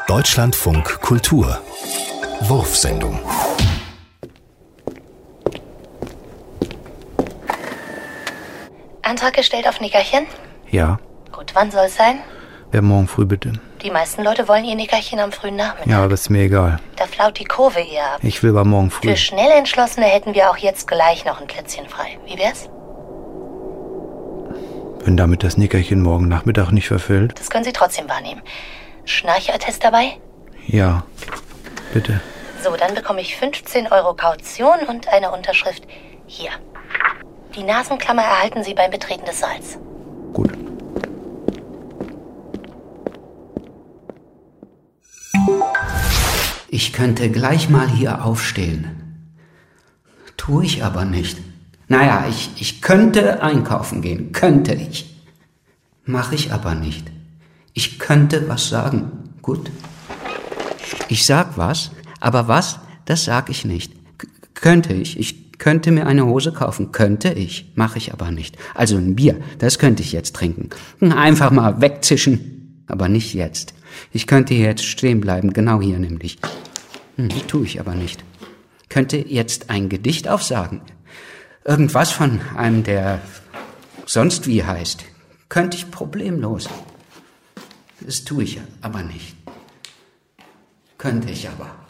Deutschlandfunk Kultur Wurfsendung. Antrag gestellt auf Nickerchen? Ja. Gut, wann soll es sein? Ja, morgen früh bitte. Die meisten Leute wollen ihr Nickerchen am frühen Nachmittag. Ja, aber ist mir egal. Da flaut die Kurve eher ab. Ich will aber morgen früh. Für schnell Entschlossene hätten wir auch jetzt gleich noch ein Plätzchen frei. Wie wär's? Wenn damit das Nickerchen morgen Nachmittag nicht verfällt? Das können Sie trotzdem wahrnehmen. Schnarchattest dabei? Ja, bitte. So, dann bekomme ich 15 € Kaution und eine Unterschrift hier. Die Nasenklammer erhalten Sie beim Betreten des Saals. Gut. Ich könnte gleich mal hier aufstehen. Tue ich aber nicht. Naja, ich könnte einkaufen gehen. Könnte ich. Mache ich aber nicht. Ich könnte was sagen. Gut. Ich sag was, aber was, das sag ich nicht. Könnte ich. Ich könnte mir eine Hose kaufen. Könnte ich. Mache ich aber nicht. Also ein Bier, das könnte ich jetzt trinken. Einfach mal wegzischen. Aber nicht jetzt. Ich könnte hier jetzt stehen bleiben, genau hier nämlich. Tue ich aber nicht. Könnte jetzt ein Gedicht aufsagen. Irgendwas von einem, der sonst wie heißt. Könnte ich problemlos. Das tue ich aber nicht. Könnte ich aber.